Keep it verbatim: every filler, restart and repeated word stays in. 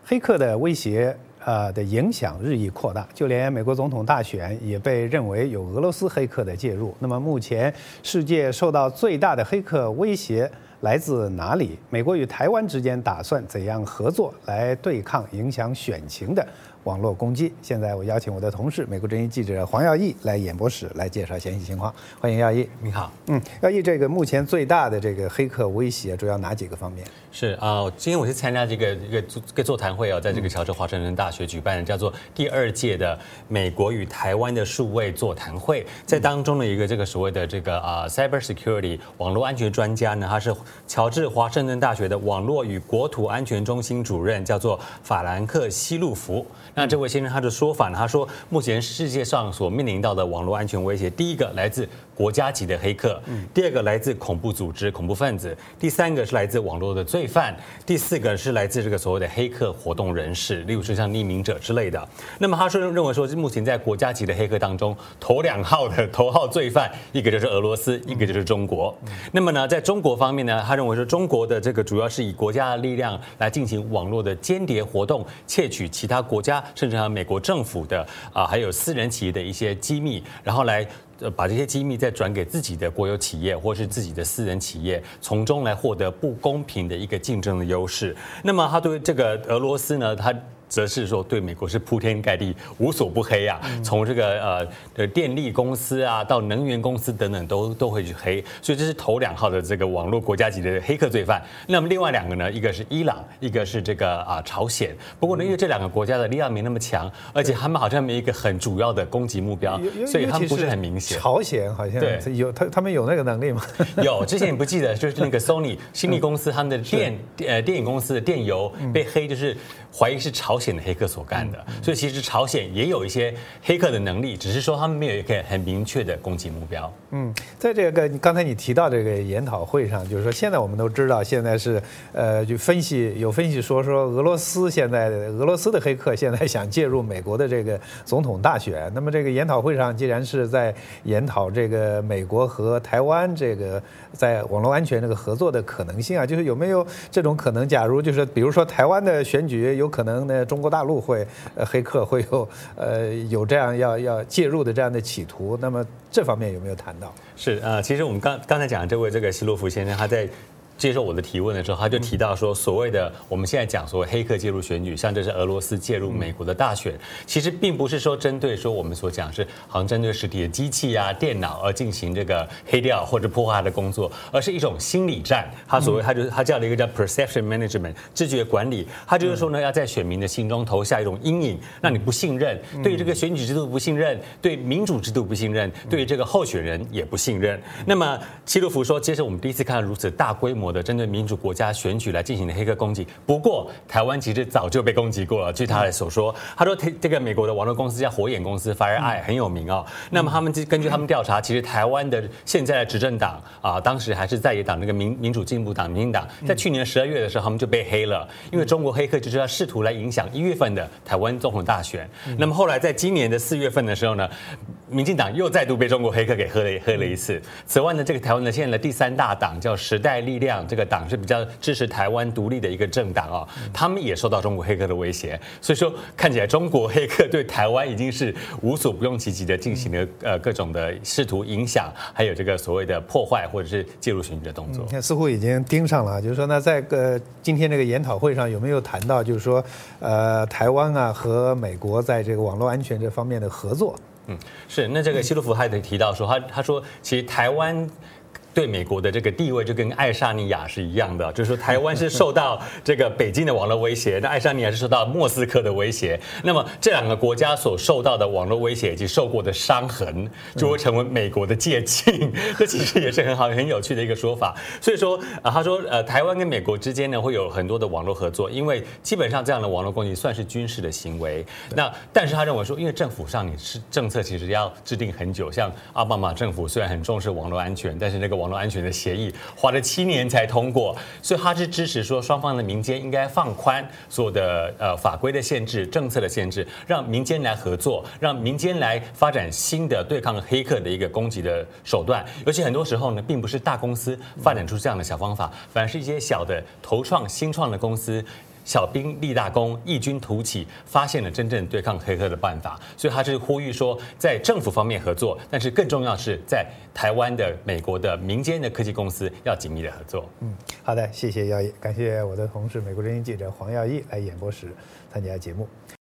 黑客的威胁呃的影响日益扩大，就连美国总统大选也被认为有俄罗斯黑客的介入。那么目前世界受到最大的黑客威胁来自哪里？美国与台湾之间打算怎样合作来对抗影响选情的网络攻击？现在我邀请我的同事美国之音记者黄耀毅来演播室来介绍详细情况。欢迎耀毅。 你好。 嗯，耀毅，这个目前最大的这个黑客威胁主要哪几个方面？ 是啊、呃，今天我是参加这个一个一个座谈会啊，在这个乔治华盛顿大学举办的，叫做第二届的美国与台湾的数位座谈会。在当中的一个这个所谓的这个啊、呃、cyber security 网络安全专家呢，他是乔治华盛顿大学的网络与国土安全中心主任，叫做法兰克西路福。那这位先生他的说法呢，他说目前世界上所面临到的网络安全威胁，第一个来自国家级的黑客，第二个来自恐怖组织、恐怖分子，第三个是来自网络的罪犯，第四个是来自这个所谓的黑客活动人士，例如说像匿名者之类的。那么他说认为说，目前在国家级的黑客当中，头两号的头号罪犯，一个就是俄罗斯，一个就是中国。那么呢，在中国方面呢，他认为说中国的这个主要是以国家的力量来进行网络的间谍活动，窃取其他国家甚至还有美国政府的啊，还有私人企业的一些机密，然后来。呃，把这些机密再转给自己的国有企业或是自己的私人企业，从中来获得不公平的一个竞争的优势。那么他对这个俄罗斯呢，他则是说对美国是铺天盖地无所不黑啊，从这个呃的电力公司啊到能源公司等等都都会去黑，所以这是头两号的这个网络国家级的黑客罪犯。那么另外两个呢，一个是伊朗，一个是这个啊朝鲜。不过呢，因为这两个国家的力量没那么强，而且他们好像没有一个很主要的攻击目标，所以他们不是很明显。 朝鲜好像对有他他们有那个能力吗？ 有，之前你不记得就是那个 Sony 新力公司他们的电呃电影公司的电邮被黑，就是怀疑是朝鲜的黑客所干的，所以其实朝鲜也有一些黑客的能力，只是说他们没有一个很明确的攻击目标。 嗯，在这个刚才你提到这个研讨会上，就是说现在我们都知道，现在是呃，就分析有分析说说俄罗斯现在俄罗斯的黑客现在想介入美国的这个总统大选。那么这个研讨会上既然是在研讨这个美国和台湾这个在网络安全这个合作的可能性啊，就是有没有这种可能？假如就是比如说台湾的选举有可能呢，中国大陆会呃黑客会有呃有这样要要介入的这样的企图，那么这方面有没有谈到？ 是呃，其实我们刚刚才讲的这位这个希洛夫先生，他在接受我的提问的时候，他就提到说，所谓的我们现在讲所谓黑客介入选举，像这是俄罗斯介入美国的大选，其实并不是说针对说我们所讲是好像针对实体的机器啊、电脑而进行这个黑掉或者破坏的工作，而是一种心理战。他所谓他就是他叫了一个叫 perception management 知觉管理，他就是说呢，要在选民的心中投下一种阴影，让你不信任，对这个选举制度不信任，对民主制度不信任，对这个候选人也不信任。那么希洛夫说，这是我们第一次看到如此大规模的针对民主国家选举来进行的黑客攻击。不过，台湾其实早就被攻击过了。据他所说，他说这个美国的网络公司叫火眼公司 FireEye 很有名哦。那么他们根据他们调查，其实台湾的现在的执政党啊，当时还是在野党那个民民主进步党民进党，在去年十二月的时候，他们就被黑了，因为中国黑客就是要试图来影响一月份的台湾总统大选。那么后来在今年的四月份的时候呢，民进党又再度被中国黑客给黑了黑了一次。此外呢，这个台湾的现在的第三大党叫时代力量，这个党是比较支持台湾独立的一个政党啊，他们也受到中国黑客的威胁，所以说看起来中国黑客对台湾已经是无所不用其极的进行了呃各种的试图影响，还有这个所谓的破坏或者是介入选举的动作。 嗯、似乎已经盯上了，就是说呢，在呃今天这个研讨会上有没有谈到，就是说呃台湾啊和美国在这个网络安全这方面的合作？ 嗯，是。那这个希洛夫还得提到说，他他说其实台湾对美国的这个地位就跟爱沙尼亚是一样的，就是说台湾是受到这个北京的网络威胁，那爱沙尼亚是受到莫斯科的威胁。那么这两个国家所受到的网络威胁以及受过的伤痕，就会成为美国的借镜。这其实也是很好、很有趣的一个说法。所以说，呃，他说，呃，台湾跟美国之间呢会有很多的网络合作，因为基本上这样的网络攻击算是军事的行为。那但是他认为说，因为政府上你是政策其实要制定很久，像奥巴马政府虽然很重视网络安全，但是那个网络安全的协议花了七年才通过，所以他是支持说双方的民间应该放宽所有的呃法规的限制、政策的限制，让民间来合作，让民间来发展新的对抗黑客的一个攻击的手段。尤其很多时候呢，并不是大公司发展出这样的小方法，反而是一些小的投创新创的公司。 小兵立大功，异军突起，发现了真正对抗黑客的办法。所以他是呼吁说，在政府方面合作，但是更重要是在台湾的、美国的民间的科技公司要紧密的合作。 嗯，好的，谢谢耀义，感谢我的同事美国之音记者黄耀义来演播室参加节目。